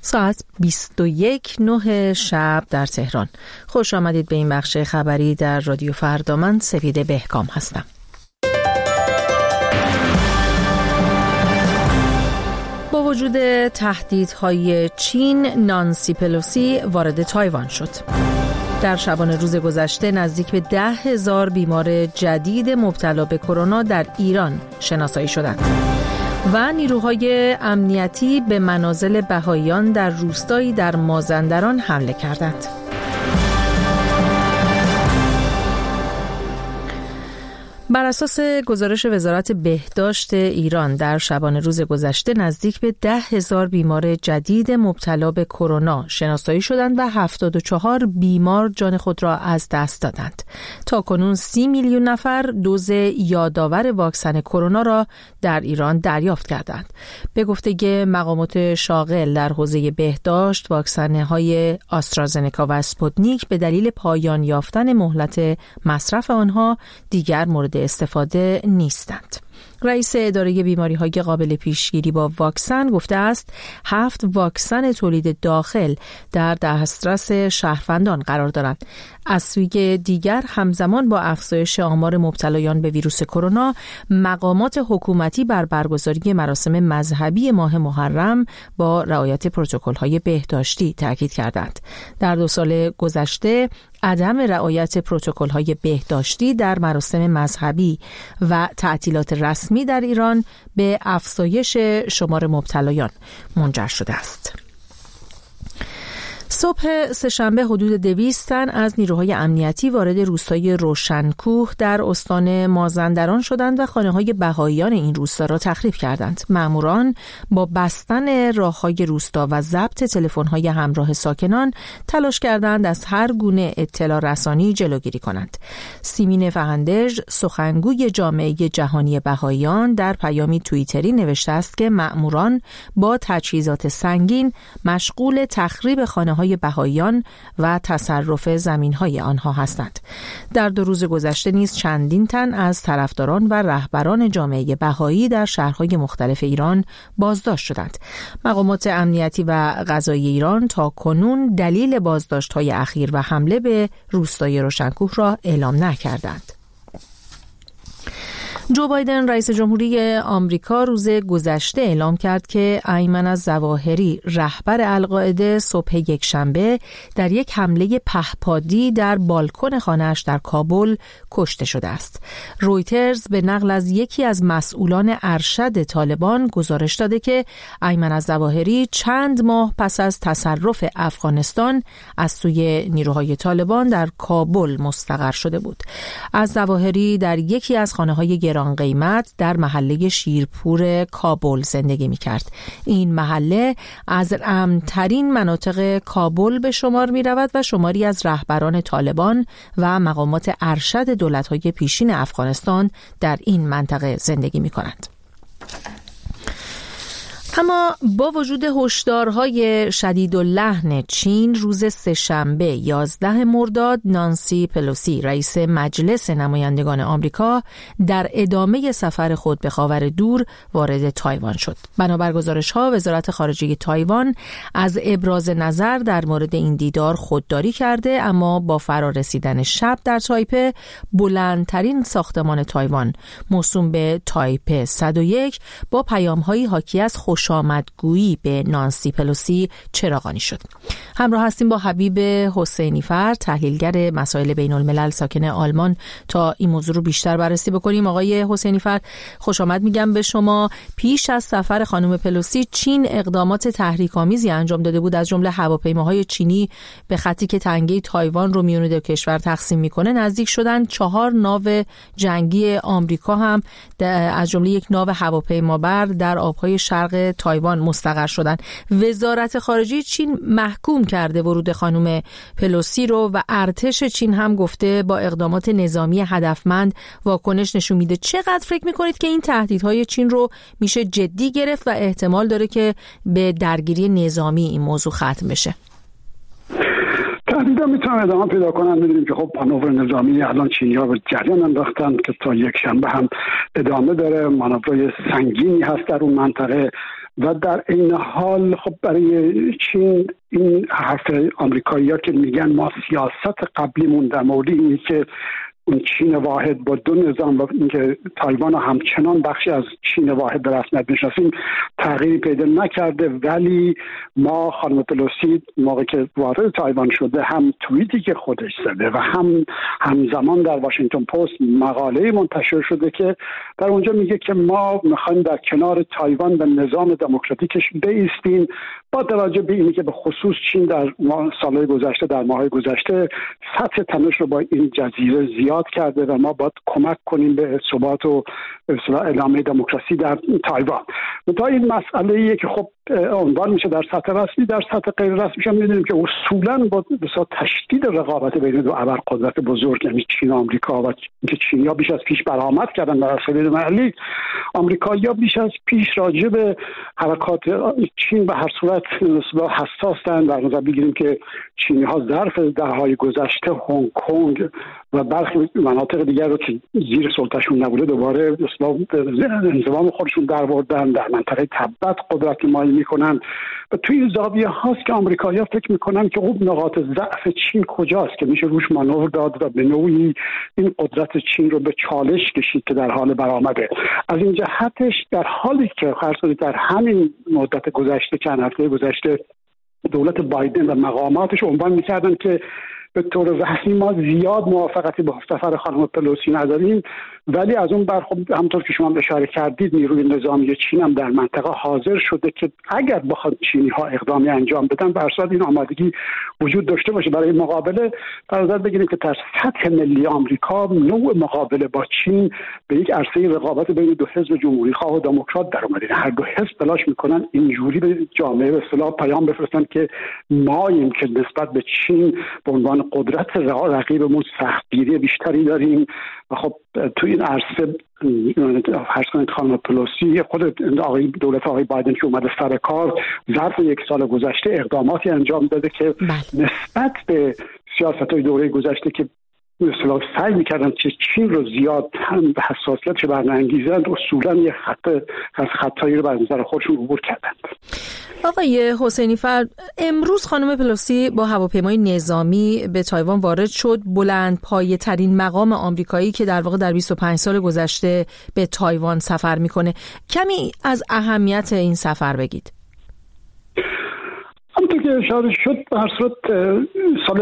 ساعت 21:09 شب در تهران. خوش آمدید به این بخش خبری در رادیو فردا. من سفید بهکام هستم. با وجود تهدیدهای چین، نانسی پلوسی وارد تایوان شد. در شبانه روز گذشته نزدیک به 10,000 بیمار جدید مبتلا به کرونا در ایران شناسایی شدند و نیروهای امنیتی به منازل بهائیان در روستایی در مازندران حمله کردند. بر اساس گزارش وزارت بهداشت ایران در شبانه روز گذشته نزدیک به 10,000 بیمار جدید مبتلا به کرونا شناسایی شدند و 74 بیمار جان خود را از دست دادند. تاکنون 30 میلیون نفر دوز یادآور واکسن کرونا را در ایران دریافت کردند. به گفته مقامات شاغل در حوزه بهداشت، واکسن‌های آسترازنکا و اسپوتنیک به دلیل پایان یافتن مهلت مصرف آنها دیگر مورد استفاده نیستند. رئیس اداره بیماری‌های قابل پیشگیری با واکسن گفته است 7 واکسن تولید داخل در دسترس شهروندان قرار دارند. از سوی دیگر همزمان با افزایش آمار مبتلایان به ویروس کرونا، مقامات حکومتی بر برگزاری مراسم مذهبی ماه محرم با رعایت پروتکل‌های بهداشتی تاکید کردند. در 2 سال گذشته عدم رعایت پروتکل‌های بهداشتی در مراسم مذهبی و تعطیلات رسمی در ایران به افزایش شمار مبتلایان منجر شده است. صبح سه‌شنبه حدود 200 تن از نیروهای امنیتی وارد روستای روشنکوه در استان مازندران شدند و خانه‌های بهائیان این روستا را تخریب کردند. ماموران با بستن راه‌های روستا و ضبط تلفن‌های همراه ساکنان تلاش کردند از هر گونه اطلاع رسانی جلوگیری کنند. سیمین فهندژ، سخنگوی جامعه جهانی بهائیان، در پیامی توییتری نوشته است که ماموران با تجهیزات سنگین مشغول تخریب خانه‌های بهائیان و تصرف زمین‌های آنها هستند. در 2 روز گذشته نیز چندین تن از طرفداران و رهبران جامعه بهایی در شهرهای مختلف ایران بازداشت شدند. مقامات امنیتی و قضایی ایران تا کنون دلیل بازداشت‌های اخیر و حمله به روستای روشنکوه را اعلام نکردند. جو بایدن رئیس جمهوری آمریکا روز گذشته اعلام کرد که ایمن الظواهری رهبر القاعده صبح یکشنبه در یک حمله پهپادی در بالکن خانه‌اش در کابل کشته شده است. رویترز به نقل از یکی از مسئولان ارشد طالبان گزارش داده که ایمن الظواهری چند ماه پس از تصرف افغانستان از سوی نیروهای طالبان در کابل مستقر شده بود. الظواهری در یکی از خانه‌های گران قیمت در محله شیرپور کابل زندگی می‌کرد. این محله از امن‌ترین مناطق کابل به شمار می‌رود و شماری از رهبران طالبان و مقامات ارشد دولت‌های پیشین افغانستان در این منطقه زندگی می‌کنند. اما با وجود هشدارهای شدیداللحن چین، روز سه‌شنبه 11 مرداد نانسی پلوسی رئیس مجلس نمایندگان آمریکا در ادامه سفر خود به خاور دور وارد تایوان شد. بنابر گزارش‌ها وزارت خارجه تایوان از ابراز نظر در مورد این دیدار خودداری کرده، اما با فرارسیدن شب در تایپه، بلندترین ساختمان تایوان موسوم به تایپه 101 با پیام‌هایی حاکی از خوشامدگویی به نانسی پلوسی چراغانی شد. همراه هستیم با حبیب حسینیفر، تحلیلگر مسائل بین الملل ساکن آلمان، تا این موضوع رو بیشتر بررسی بکنیم. آقای حسینیفر، خوش آمد میگم به شما. پیش از سفر خانم پلوسی، چین اقدامات تحریک‌آمیزی انجام داده بود، از جمله هواپیماهای چینی به خطی که تنگه تایوان رو میون دو کشور تقسیم میکنه نزدیک شدن. 4 ناو جنگی آمریکا هم از جمله یک ناو هواپیمابر در آبهای شرق تایوان مستقر شدن. وزارت خارجه چین محکوم کرده ورود خانم پلوسی رو و ارتش چین هم گفته با اقدامات نظامی هدفمند واکنش نشون میده. چقدر فکر میکنید که این تهدیدهای چین رو میشه جدی گرفت و احتمال داره که به درگیری نظامی این موضوع ختم بشه؟ تهدیدها میتونن ادامه پیدا کنن. میدونیم که خب مانور نظامی الان چینی‌ها به جریان انداختن که تا یک شنبه هم ادامه داره. مانورهای سنگینی هست در اون منطقه و در این حال خب برای چین این حرف آمریکایی‌ها که میگن ما سیاست قبلیمون در مورد اینی که اون چین واحد با دو نظام و اینکه تایوان همچنان بخشی از چین واحد به رسمیت میشناسیم تغییری پیدا نکرده، ولی ما خانم پلوسی موقعی که وارد تایوان شده هم توییتی که خودش زده و همزمان در واشنگتن پست مقاله منتشر شده که در اونجا میگه که ما میخوایم در کنار تایوان و نظام دموکراتیکش بایستیم، با توجه به اینکه به خصوص چین در سالهای گذشته در ماه‌های گذشته سطح تنش رو با این جزیره زیاد کرده و ما باید کمک کنیم به ثبات و ادامه دموکراسی در تایوان. تا این مسئله‌ایه که خب عنوان میشه در سطح رسمی، در سطح غیر رسمی هم می‌دونیم که اصولاً با تشدید رقابت بین دو ابرقدرت بزرگ یعنی چین و آمریکا و اینکه چینی‌ها بیش از پیش برآمد کردن در عرصه محلی، آمریکایی‌ها بیش از پیش راجع به حرکات چین به هر صورت حساس‌اند. در نظر بگیریم که چینی‌ها ظرف دهه‌های گذشته هنگ کنگ و برخی مناطق دیگر رو که زیر سلطه‌شون نبوده دوباره انضمام خودشون درآوردن، در منطقه تبت قدرت نمایی میکنن و توی این زاویه هاست که آمریکایی‌ها فکر میکنن که خب نقاط ضعف چین کجاست که میشه روش مانور داد و به نوعی این قدرت چین رو به چالش کشید که در حال برآمده. از این جهتش در حالی که فرض کنید در همین مدت گذشته چند هفته گذشته دولت بایدن و مقاماتش عنوان میکردن که به طور رسمی ما زیاد موافقتی با سفر خانم پلوسی نداریم، ولی از اون بر خب همونطور که شما اشاره کردید نیروی نظامی چین هم در منطقه حاضر شده که اگر بخواد چینی‌ها اقدامی انجام بدن بر اساس این آمادگی وجود داشته باشه برای مقابله. در نظر بگیریم که در سطح ملی آمریکا نوع مقابله با چین به یک عرصه رقابت بین دو حزب جمهوری‌خواه و دموکرات در اومده. هر دو حزب تلاش میکنن اینجوری به جامعه به اصطلاح پیام بفرستن که ماییم که نسبت به چین به عنوان قدرت رقیبمون سختگیری بیشتری داریم و خب تو این عرصه فرض کنید خانم پلوسی خود دولت آقای بایدن که اومده سر کار ظرف یک سال گذشته اقداماتی انجام داده که نسبت به سیاست‌های دوره گذشته که مثلا سعی می‌کردن که چین رو زیاد هم به حساسیتش برنگیزند اصولاً یه خطایی رو بر نظر خودشون عبور کردند. آقای حسینی فر، امروز خانم پلوسی با هواپیمای نظامی به تایوان وارد شد، بلند پایه ترین مقام آمریکایی که در واقع در 25 سال گذشته به تایوان سفر میکنه. کمی از اهمیت این سفر بگید. همونطور که اشاره شد به هر صورت سال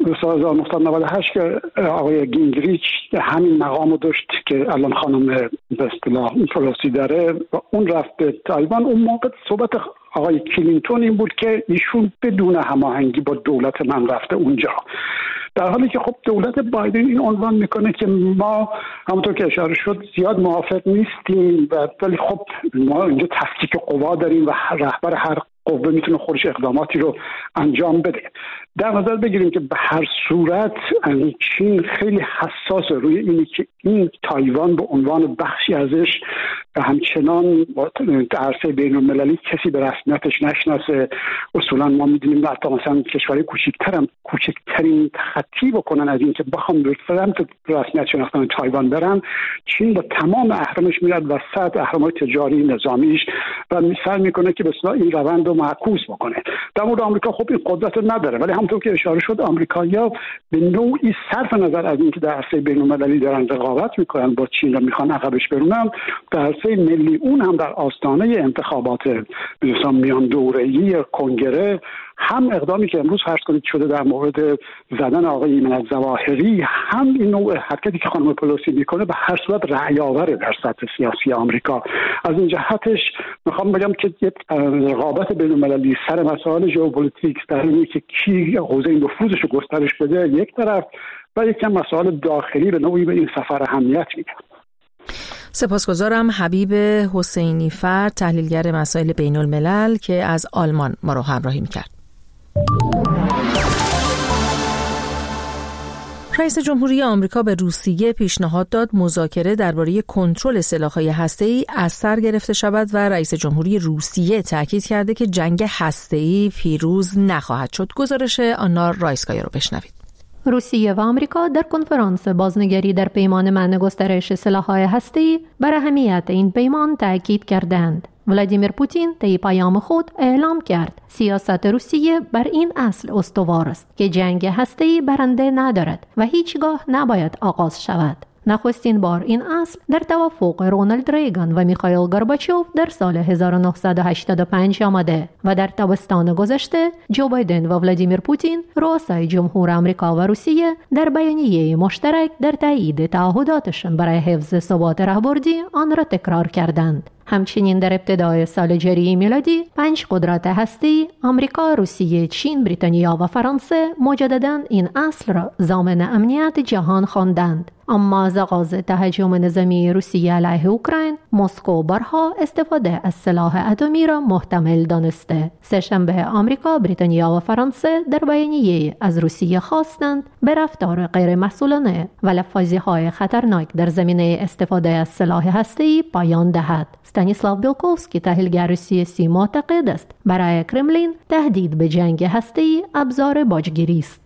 1998 که آقای گینگریچ همین مقامو داشت که الان خانم به اصطلاح پلوسی داره و اون رفت به تایوان، اون موقع صحبت آقای کلینتون این بود که ایشون بدون هماهنگی با دولت من رفته اونجا، در حالی که خب دولت بایدن این عنوان میکنه که ما همونطور که اشاره شد زیاد موافق نیستیم ولی خب ما اینجا تفکیک قوا داریم و رهبر هر قوه میتونه خودش اقداماتی رو انجام بده. در نظر بگیریم که به هر صورت چین خیلی حساس روی اینی که این تایوان به عنوان بخشی ازش همچنان در عرصه بین المللی کسی به رسمیتش نشناسه. اصولا ما میدونیم حتی مثلا کشورهای کوچکترین تخطی بکنن از این که بخوام به سمت رسمیت شناختن تایوان برن، چین با تمام اهرامش میاد وسط، اهرام‌های تجاری نظامیش و سعی میکنه که به اصطلاح این روند رو معکوس بکنه. در مورد آمریکا خب این قدرت نداره، ولی همونطور که اشاره شد آمریکایی‌ها به نوعی صرف نظر از اینکه در عرصه بین‌المللی دارن رقابت میکنن با چین و میخوان عقبش برونن، در عرصه ملی اون هم در آستانه انتخابات مثلا میان دوره‌ای کنگره هم اقدامی که امروز فرض کنید شده در مورد زدن آقای ایمن الظواهری، هم این نوع حرکتی که خانم پلوسی میکنه به هر صورت رأی‌آوره در سطح سیاسی آمریکا. از این جهتش میخوام بگم که یک رقابت بین‌المللی سر مسائل ژئوپلیتیک در اینه که کی حوزه نفوذش رو گسترش بده یک طرف و یک کم مسائل داخلی به نوعی به این سفر اهمیت میده. سپاسگزارم. حبیب حسینی فر، تحلیلگر مسائل بین الملل که از آلمان ما رو همراهی میکرد. رئیس جمهوری آمریکا به روسیه پیشنهاد داد مذاکره درباره کنترل سلاح‌های هسته‌ای از سر گرفته شود و رئیس جمهوری روسیه تاکید کرده که جنگ هسته‌ای پیروز نخواهد شد. گزارش آنا رایسکایا رو بشنوید. روسیه و آمریکا در کنفرانس بازنگری در پیمان منع گسترش سلاح‌های هسته‌ای بر اهمیت این پیمان تاکید کردند. ولادیمیر پوتین طی پیام خود اعلام کرد سیاست روسیه بر این اصل استوار است که جنگ هسته‌ای برنده ندارد و هیچگاه نباید آغاز شود. نخستین بار این اصل در توافق رونالد ریگان و میخائیل گورباچوف در سال 1985 آمده و در تابستان گذشته جو بایدن و ولادیمیر پوتین رؤسای جمهور آمریکا و روسیه در بیانیه مشترک در تایید تعهداتشان برای حفظ ثبات راهبردی آن را تکرار کردند. همچنین در ابتدای سال جاری میلادی 5 قدرت هسته‌ای آمریکا، روسیه، چین، بریتانیا و فرانسه مجدداً این اصل را ضامن امنیت جهان خواندند. اما از آغاز تهاجم نظامی روسیه علیه اوکراین، مسکو بارها استفاده از سلاح اتمی را محتمل دانسته. سه‌شنبه آمریکا، بریتانیا و فرانسه در بیانیه از روسیه خواستند به رفتار غیر مسئولانه و لفاظی‌های خطرناک در زمینه استفاده از سلاح هسته‌ای پایان دهد. استانیسلاو بیلکوفسکی تحلیلگر سیاسی معتقد است برای کرملین تهدید به جنگ هسته‌ای ابزار باجگیری است.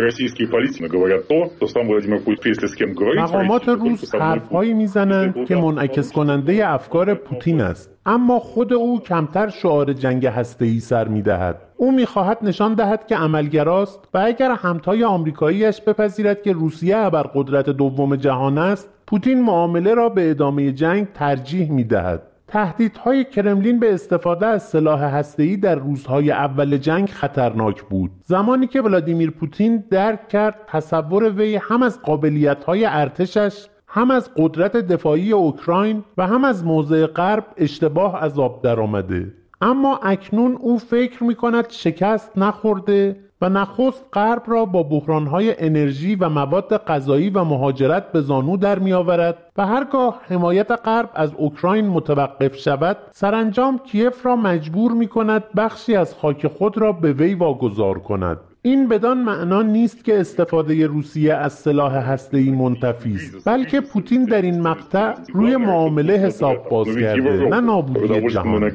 مقامات روس حرف‌هایی میزنند که منعکس کننده افکار پوتین است، اما خود او کمتر شعار جنگ هسته‌ای سر می‌دهد. او می‌خواهد نشان دهد که عملگراست و اگر همتای آمریکایی‌اش بپذیرد که روسیه ابرقدرت دوم جهان است، پوتین معامله را به ادامه جنگ ترجیح می‌دهد. تهدیدهای کرملین به استفاده از سلاح هسته‌ای در روزهای اول جنگ خطرناک بود. زمانی که ولادیمیر پوتین درک کرد تصور وی هم از قابلیت‌های ارتشش، هم از قدرت دفاعی اوکراین و هم از موضع غرب اشتباه از آب درآمده. اما اکنون او فکر می‌کند شکست نخورده و نخست غرب را با بحران‌های انرژی و مواد غذایی و مهاجرت به زانو در می‌آورد و هرگاه حمایت غرب از اوکراین متوقف شود، سرانجام کیف را مجبور می‌کند بخشی از خاک خود را به وی واگذار کند. این بدان معنا نیست که استفاده روسیه از سلاح هسته‌ای منتفی است، بلکه پوتین در این مقطع روی معامله حساب باز کرده، نه نابودی جهان.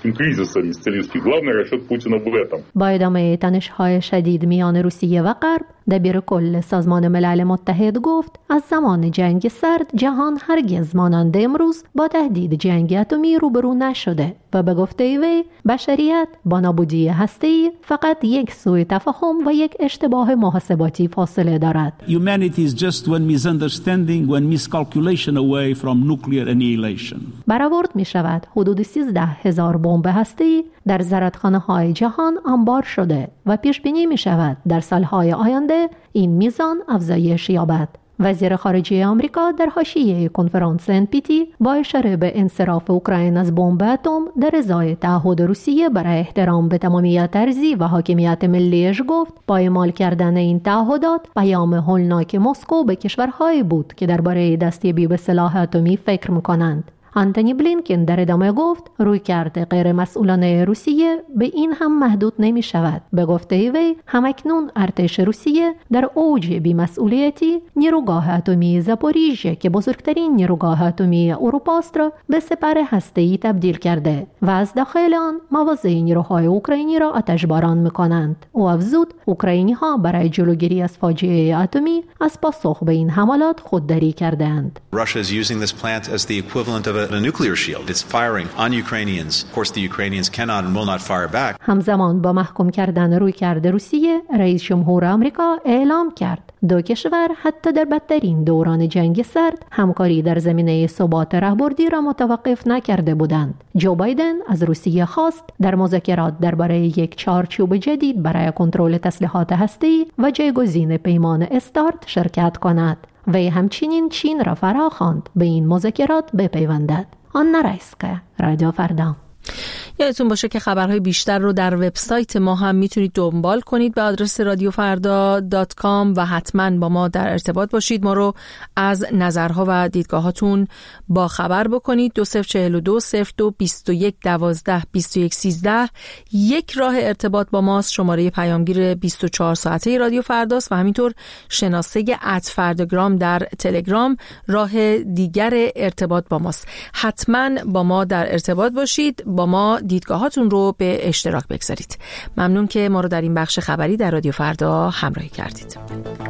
با ادامه تنش‌های شدید میان روسیه و غرب، دبیر کل سازمان ملل متحد گفت از زمان جنگ سرد جهان هرگز مانند امروز با تهدید جنگ اتمی روبرو نشده و به گفته وی بشریت با نابودی هسته‌ای فقط یک سوء تفاهم و یک اشتباه محاسباتی فاصله دارد. Humanity is just one misunderstanding, one miscalculation away from nuclear annihilation. برآورد می شود حدود 13,000 بمب هسته‌ای در زرادخانه‌های جهان انبار شده و پیش بینی می شود در سالهای آینده این میزان افزایش یابد. وزیر خارجه آمریکا در حاشیه کنفرانس NPT با اشاره به انصراف اوکراین از بمب اتم در ازای تعهد روسیه برای احترام به تمامیت ارضی و حاکمیت ملیش گفت پایمال کردن این تعهدات پیام هولناک مسکو به کشورهایی بود که درباره دستیابی به سلاح اتمی فکر می‌کنند. آنتونی بلینکن در ادامه گفت رویکرد غیر مسئولانه روسیه به این هم محدود نمی شود. به گفته وی همکنون ارتش روسیه در اوج بی‌مسئولیتی نیروگاه اتمی زاپوریژه که بزرگترین نیروگاه اتمی اروپا است را به سپر هسته‌ای تبدیل کرده و از داخل آن مواضع نیروهای اوکراینی را آتشباران می‌کنند. او افزود اوکراینی‌ها برای جلوگیری از فاجعه اتمی از پاسخ به این حملات خودداری کردند. Russia is using this plant as the equivalent of a nuclear shield. It's firing on Ukrainians. Of course the Ukrainians cannot and will not fire back. همزمان با محکوم کردن رویکرد روسیه، رئیس جمهور آمریکا اعلام کرد دو کشور حتی در بدترین دوران جنگ سرد همکاری در زمینه ثبات راهبردی را متوقف نکرده بودند. جو بایدن از روسیه خواست در مذاکرات درباره یک چارچوب جدید برای کنترل تسلیحات هسته‌ای و جایگزین پیمان استارت شرکت کند. وی همچنین چین را فراخواند به این مذاکرات بپیوندد. آن رایسکه، رادیو فردا. یادتون باشه که خبرهای بیشتر رو در وبسایت ما هم میتونید دنبال کنید به آدرس radiofarda.com و حتما با ما در ارتباط باشید. ما رو از نظرها و دیدگاهاتون با خبر بکنید. 2042 02 21 12 21 13 یک راه ارتباط با ماست. شماره پیامگیر 24 ساعته رادیو فرداست و همینطور شناسه @فرداگرام در تلگرام راه دیگر ارتباط با ماست. حتما با ما در ارتباط باشید، با ما دیدگاهاتون رو به اشتراک بگذارید. ممنون که ما رو در این بخش خبری در رادیو فردا همراهی کردید.